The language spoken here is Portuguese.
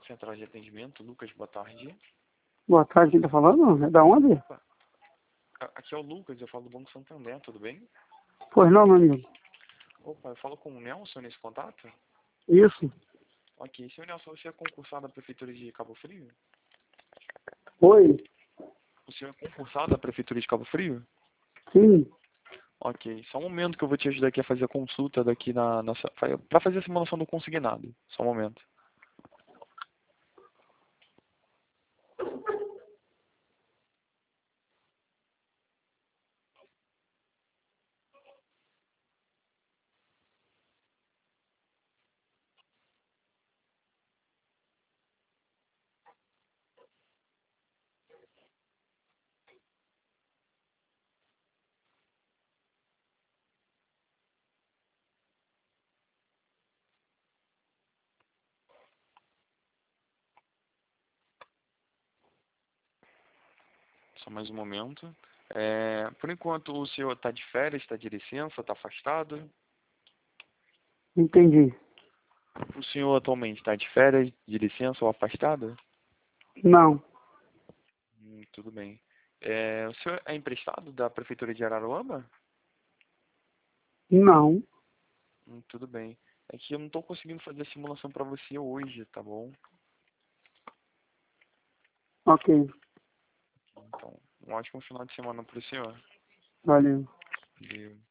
central de atendimento. Lucas, boa tarde. Boa tarde, quem tá falando? É da onde? Opa, aqui é o Lucas, eu falo do Banco Santander, tudo bem? Pois não, meu amigo. Opa, eu falo com o Nelson nesse contato? Isso. Ok, senhor Nelson, você é concursado da Prefeitura de Cabo Frio? Oi. O senhor é concursado da Prefeitura de Cabo Frio? Sim. Ok, só um momento que eu vou te ajudar aqui a fazer a consulta daqui na nossa... para fazer a simulação do consignado. Só um momento. Só mais um momento. Por enquanto, o senhor está de férias, está de licença, está afastado? Entendi. O senhor atualmente está de férias, de licença ou afastado? Não. Tudo bem. O senhor é emprestado da Prefeitura de Araruama? Não. Tudo bem. É que eu não estou conseguindo fazer a simulação para você hoje, tá bom? Ok. Então, um ótimo final de semana para o senhor. Valeu. Valeu.